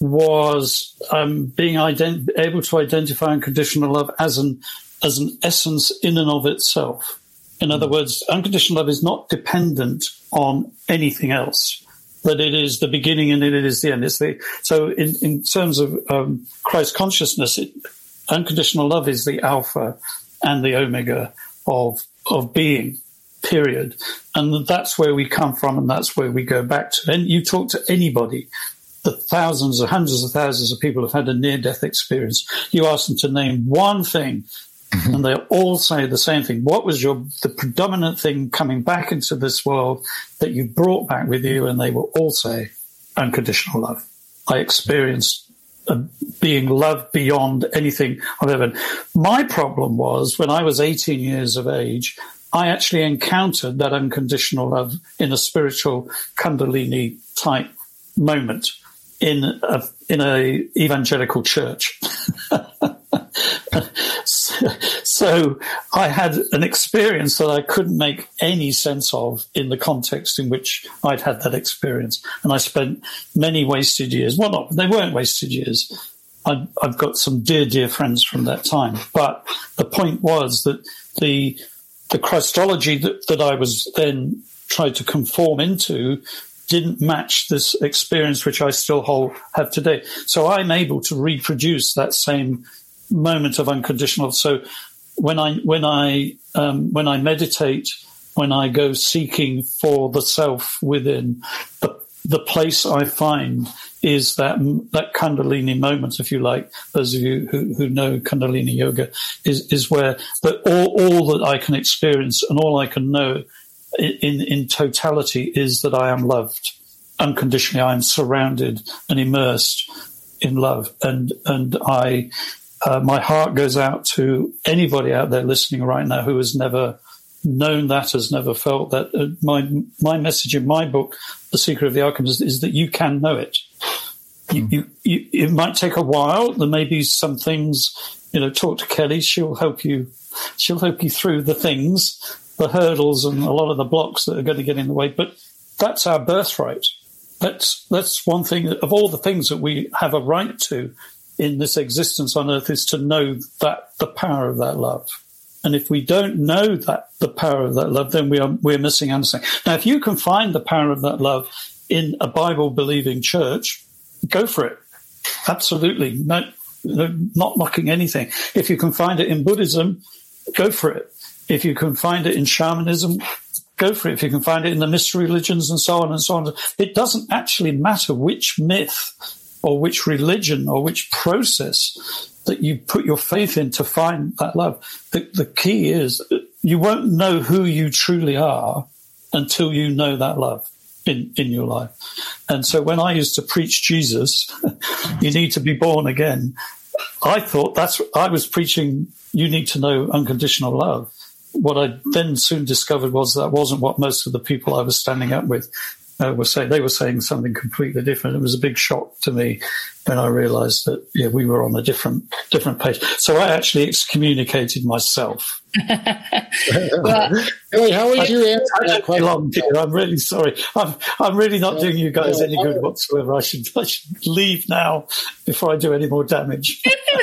D: was um, being ident- able to identify unconditional love as an as an essence in and of itself. In other words, unconditional love is not dependent on anything else, that it is the beginning and it is the end. It's the, so in, in terms of um, Christ consciousness, it, unconditional love is the alpha and the omega of of being, period. And that's where we come from, and that's where we go back to. And you talk to anybody, the thousands or hundreds of thousands of people who've had a near-death experience, you ask them to name one thing, and they all say the same thing. What was your the predominant thing coming back into this world that you brought back with you? And they will all say unconditional love. I experienced uh, being loved beyond anything I've ever. My problem was when I was eighteen years of age, I actually encountered that unconditional love in a spiritual Kundalini type moment in a, in a evangelical church. so, so I had an experience that I couldn't make any sense of in the context in which I'd had that experience. And I spent many wasted years. Well, not, they weren't wasted years. I, I've got some dear, dear friends from that time. But the point was that the the Christology that, that I was then trying to conform into didn't match this experience, which I still hold, have today. So I'm able to reproduce that same moment of unconditional. So when I when I um, when I meditate, when I go seeking for the self within, the the place I find is that that Kundalini moment, if you like. Those of you who, who know Kundalini yoga, is is where the, all all that I can experience and all I can know in in totality is that I am loved unconditionally. I am surrounded and immersed in love, and and I. Uh, my heart goes out to anybody out there listening right now who has never known that, has never felt that. Uh, my my message in my book, The Secret of the Alchemist, is that you can know it. You, you, you, it might take a while. There may be some things, you know, talk to Kelly. She'll help you. She'll help you through the things, the hurdles and a lot of the blocks that are going to get in the way. But that's our birthright. That's, that's one thing of all the things that we have a right to in this existence on earth, is to know that the power of that love. And if we don't know that the power of that love, then we are we're missing out on something. Now, if you can find the power of that love in a Bible-believing church, go for it. Absolutely, no, no, not knocking anything. If you can find it in Buddhism, go for it. If you can find it in shamanism, go for it. If you can find it in the mystery religions and so on and so on, it doesn't actually matter which myth or which religion or which process that you put your faith in to find that love. The, the key is you won't know who you truly are until you know that love in, in your life. And so when I used to preach Jesus, you need to be born again, I thought that's, I was preaching, you need to know unconditional love. What I then soon discovered was that wasn't what most of the people I was standing up with Uh, were saying. They were saying something completely different. It was a big shock to me when I realized that, yeah, we were on a different different page. So I actually excommunicated myself.
E: Well, Billy, how would you answer
D: I,
E: that
D: I
E: question?
D: long, dear. I'm really sorry. I'm I'm really not doing you guys any good whatsoever. I should I should leave now before I do any more damage.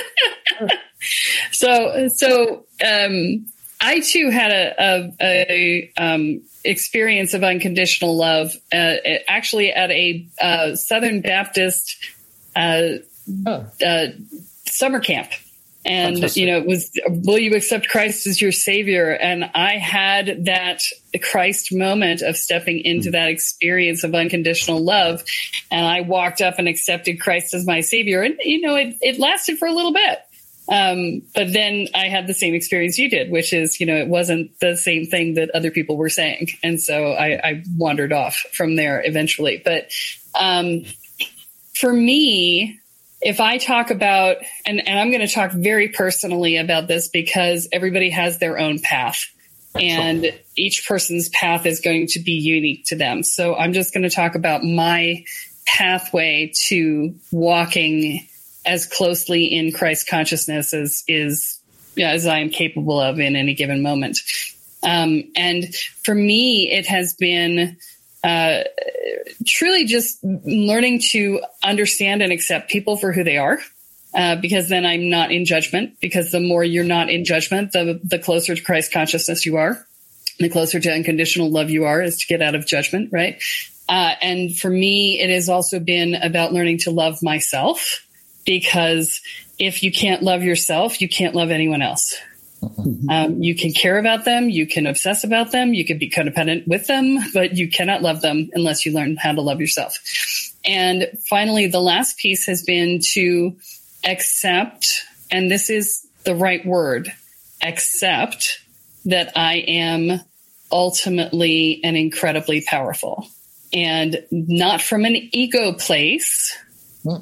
C: so so um, I too had a a, a um, experience of unconditional love, uh, actually at a uh, Southern Baptist uh, oh. uh, summer camp. And, Fantastic. You know, it was, will you accept Christ as your savior? And I had that Christ moment of stepping into mm. that experience of unconditional love. And I walked up and accepted Christ as my savior. And, you know, it, it lasted for a little bit. Um, but then I had the same experience you did, which is, you know, it wasn't the same thing that other people were saying. And so I, I wandered off from there eventually. But um, for me, if I talk about, and, and I'm going to talk very personally about this because everybody has their own path and each person's path is going to be unique to them. So I'm just going to talk about my pathway to walking as closely in Christ consciousness as is as I am capable of in any given moment. Um, and for me, it has been uh, truly just learning to understand and accept people for who they are, uh, because then I'm not in judgment, because the more you're not in judgment, the, the closer to Christ consciousness you are, the closer to unconditional love you are, is to get out of judgment, right? Uh, and for me, it has also been about learning to love myself. Because if you can't love yourself, you can't love anyone else. Mm-hmm. Um, you can care about them. You can obsess about them. You can be codependent with them, but you cannot love them unless you learn how to love yourself. And finally, the last piece has been to accept, and this is the right word, accept that I am ultimately and incredibly powerful. And not from an ego place, Mm-mm.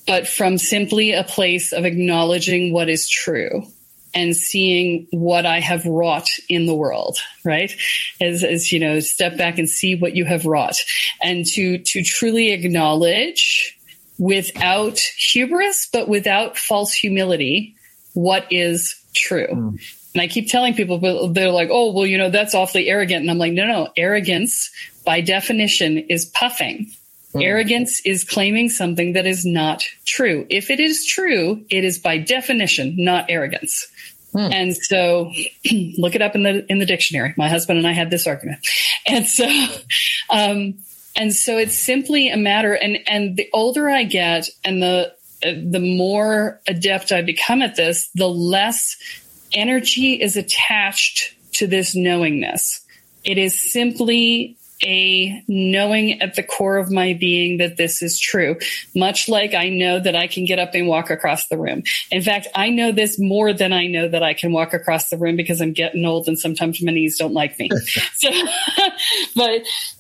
C: but from simply a place of acknowledging what is true and seeing what I have wrought in the world, right? As, as, you know, step back and see what you have wrought, and to, to truly acknowledge without hubris, but without false humility, what is true. Mm. And I keep telling people, but they're like, oh, well, you know, that's awfully arrogant. And I'm like, no, no, arrogance by definition is puffing. Mm. Arrogance is claiming something that is not true. If it is true, it is by definition not arrogance. Mm. And so look it up in the, in the dictionary. My husband and I had this argument. And so, um, and so it's simply a matter, and, and the older I get and the, uh, the more adept I become at this, the less energy is attached to this knowingness. It is simply a knowing at the core of my being that this is true, much like I know that I can get up and walk across the room. In fact, I know this more than I know that I can walk across the room, because I'm getting old and sometimes my knees don't like me. So, but,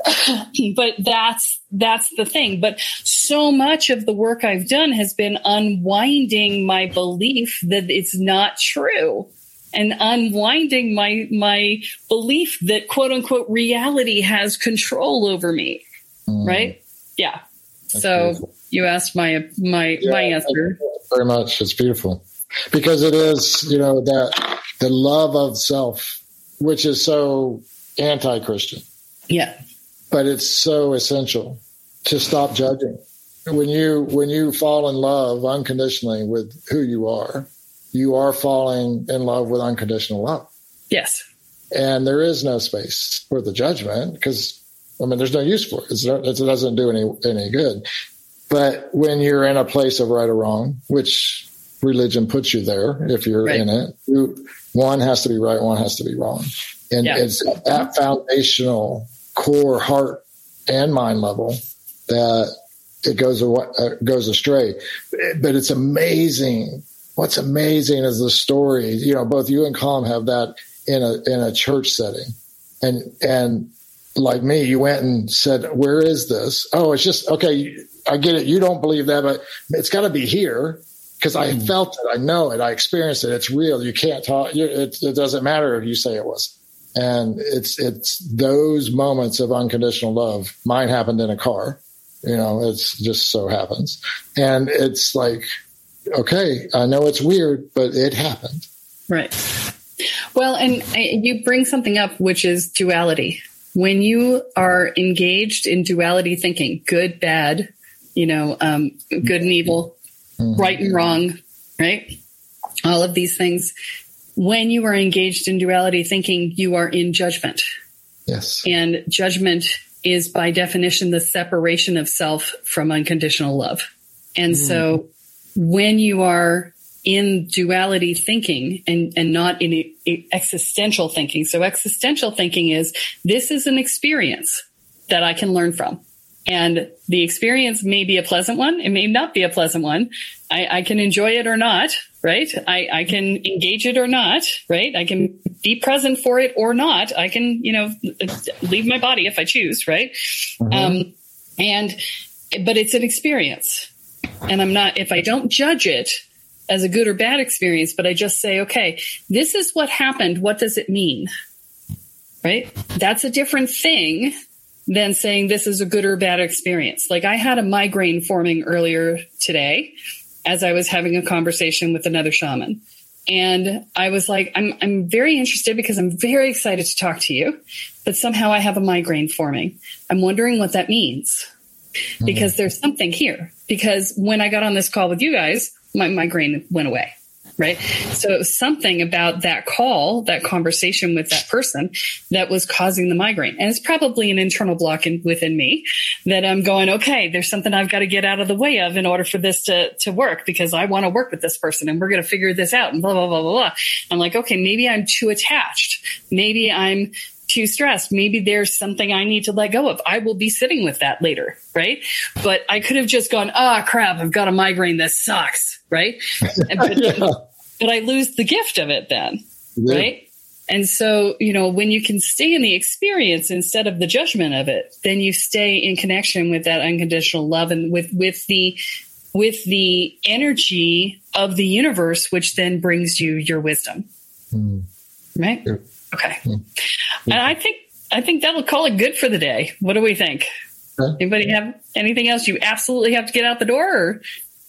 C: but that's, that's the thing. But so much of the work I've done has been unwinding my belief that it's not true, and unwinding my my belief that, quote unquote, reality has control over me. Mm. Right? Yeah. That's so beautiful. You asked my my yeah, my answer.
E: Very much. It's beautiful, because it is, you know, that the love of self, which is so anti-Christian.
C: Yeah.
E: But it's so essential to stop judging. When you when you fall in love unconditionally with who you are, you are falling in love with unconditional love.
C: Yes.
E: And there is no space for the judgment, because, I mean, there's no use for it. It's not, it doesn't do any, any good. But when you're in a place of right or wrong, which religion puts you there, if you're right in it, you, one has to be right, one has to be wrong. And yeah. It's that foundational core heart and mind level that it goes, uh, goes astray. But it's amazing. What's amazing is the story, you know, both you and Colm have that in a, in a church setting. And, and like me, you went and said, where is this? Oh, it's just, okay, I get it. You don't believe that, but it's got to be here, because I mm. felt it. I know it. I experienced it. It's real. You can't talk. It, it doesn't matter if you say it was. And it's, it's those moments of unconditional love. Mine happened in a car. You know, it's just so happens. And it's like, okay, I know it's weird, but it happened.
C: Right. Well, and you bring something up, which is duality. When you are engaged in duality thinking, good, bad, you know, um, good and evil, mm-hmm. right and wrong, right? All of these things. When you are engaged in duality thinking, you are in judgment.
E: Yes.
C: And judgment is by definition the separation of self from unconditional love. And mm. so when you are in duality thinking and, and not in a, a existential thinking. So existential thinking is, this is an experience that I can learn from. And the experience may be a pleasant one. It may not be a pleasant one. I, I can enjoy it or not, right? I, I can engage it or not, right? I can be present for it or not. I can, you know, leave my body if I choose, right? Mm-hmm. Um, and, but it's an experience. And I'm not, if I don't judge it as a good or bad experience, but I just say, okay, this is what happened. What does it mean? Right? That's a different thing than saying this is a good or bad experience. Like, I had a migraine forming earlier today as I was having a conversation with another shaman. And I was like, I'm, I'm very interested because I'm very excited to talk to you, but somehow I have a migraine forming. I'm wondering what that means. Because mm-hmm. there's something here. Because when I got on this call with you guys, my migraine went away, right? So it was something about that call, that conversation with that person that was causing the migraine. And it's probably an internal block in, within me that I'm going, okay, there's something I've got to get out of the way of in order for this to, to work, because I want to work with this person and we're going to figure this out and blah, blah, blah, blah, blah. I'm like, okay, maybe I'm too attached. Maybe I'm too stressed. Maybe there's something I need to let go of. I will be sitting with that later, right? But I could have just gone, ah, oh, crap, I've got a migraine. This sucks, right? But, yeah. but I lose the gift of it then, yeah. right? And so, you know, when you can stay in the experience instead of the judgment of it, then you stay in connection with that unconditional love and with, with the with the energy of the universe, which then brings you your wisdom. Mm. Right? Yeah. Okay. Mm. And I think I think that'll call it good for the day. What do we think? Huh? Anybody have anything else you absolutely have to get out the door? Or?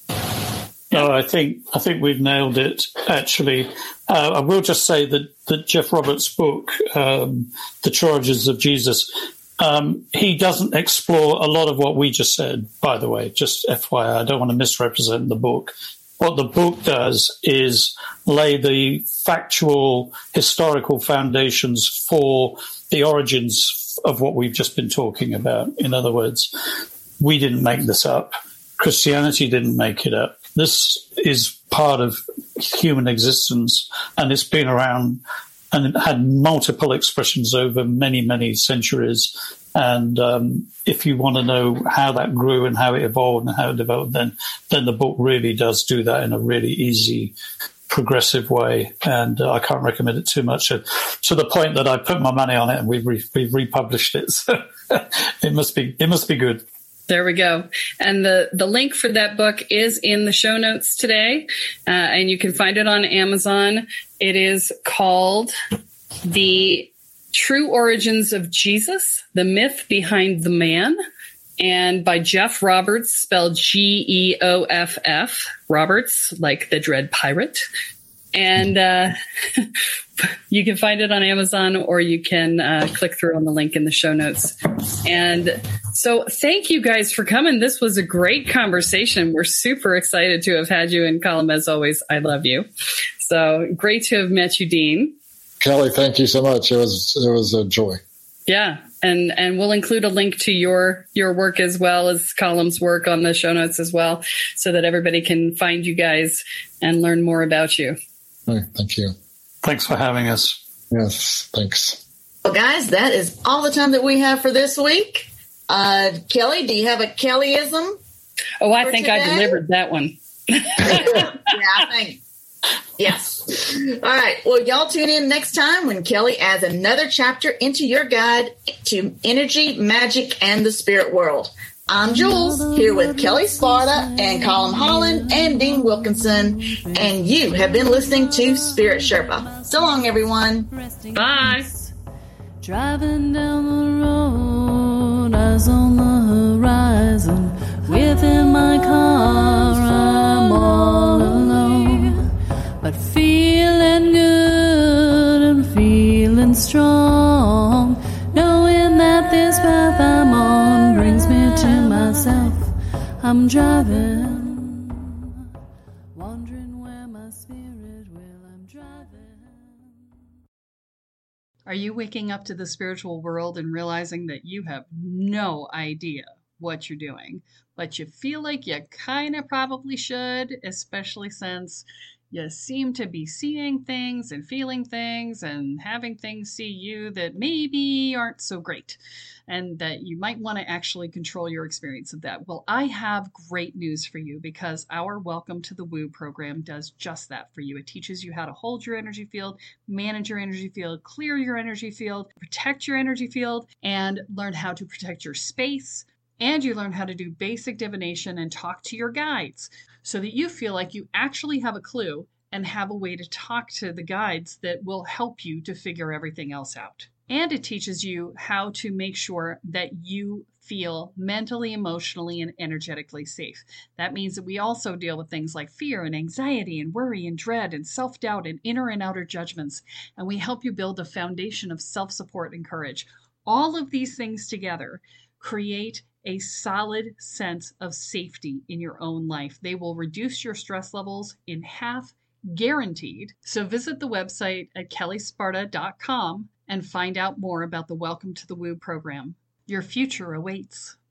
D: No, I think I think we've nailed it. Actually, uh, I will just say that that Jeff Roberts' book, um, "The Charges of Jesus," um, he doesn't explore a lot of what we just said. By the way, just F Y I, I don't want to misrepresent the book. What the book does is lay the factual, historical foundations for the origins of what we've just been talking about. In other words, we didn't make this up. Christianity didn't make it up. This is part of human existence, and it's been around and it had multiple expressions over many, many centuries. And um, if you want to know how that grew and how it evolved and how it developed, then then the book really does do that in a really easy, progressive way. And uh, I can't recommend it too much, uh, to the point that I put my money on it and we've re- we've republished it. So it must be it must be good.
C: There we go. And the, the link for that book is in the show notes today. Uh, and you can find it on Amazon. It is called The True Origins of Jesus, The Myth Behind the Man, and by Jeff Roberts, spelled G E O F F, Roberts, like the Dread Pirate. And uh, you can find it on Amazon, or you can uh, click through on the link in the show notes. And so thank you guys for coming. This was a great conversation. We're super excited to have had you. And Colum, as always, I love you. So great to have met you, Dean.
E: Kelly, thank you so much. It was it was a joy.
C: Yeah. And and we'll include a link to your your work as well as Colum's work on the show notes as well, so that everybody can find you guys and learn more about you.
E: Right, thank you.
D: Thanks for having us.
E: Yes, thanks.
B: Well, guys, that is all the time that we have for this week. Uh, Kelly, do you have a Kellyism?
C: Oh, I think today? I delivered that one.
B: Yeah, I think. Yes. All right. Well, y'all tune in next time when Kelly adds another chapter into your guide to energy, magic, and the spirit world. I'm Jules, here with Kelly Sparta and Colum Holland and Dean Wilkinson, and you have been listening to Spirit Sherpa. So long, everyone.
C: Bye.
A: Driving down the road, eyes on the horizon. Within my car, I'm all alone, but feeling good and feeling strong, knowing that this path I'm on brings me to myself. I'm driving, wondering where my spirit will. I'm driving.
C: Are you waking up to the spiritual world and realizing that you have no idea what you're doing, but you feel like you kind of probably should, especially since you seem to be seeing things and feeling things and having things see you that maybe aren't so great, and that you might want to actually control your experience of that? Well, I have great news for you, because our Welcome to the Woo program does just that for you. It teaches you how to hold your energy field, manage your energy field, clear your energy field, protect your energy field, and learn how to protect your space. And you learn how to do basic divination and talk to your guides, so that you feel like you actually have a clue and have a way to talk to the guides that will help you to figure everything else out. And it teaches you how to make sure that you feel mentally, emotionally, and energetically safe. That means that we also deal with things like fear and anxiety and worry and dread and self-doubt and inner and outer judgments. And we help you build a foundation of self-support and courage. All of these things together create a solid sense of safety in your own life. They will reduce your stress levels in half, guaranteed. So visit the website at kelly sparta dot com and find out more about the Welcome to the Woo program. Your future awaits.